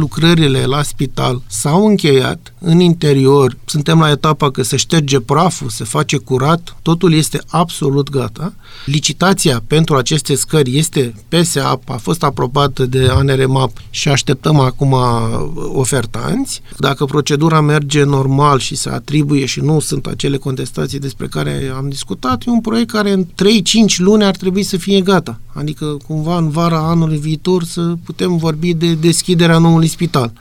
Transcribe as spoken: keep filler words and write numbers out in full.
lucrările la spital s-au încheiat în interior, suntem la etapa că se șterge praful, se face curat, totul este absolut gata. Licitația pentru aceste scări este P S A P, a fost aprobată de A N R M A P și așteptăm acum ofertanți. Dacă procedura merge normal și se atribuie și nu sunt acele contestații despre care am discutat, e un proiect care în trei cinci luni ar trebui să fie gata. Adică cumva în vara anului viitor să putem vorbi de deschiderea noului spital.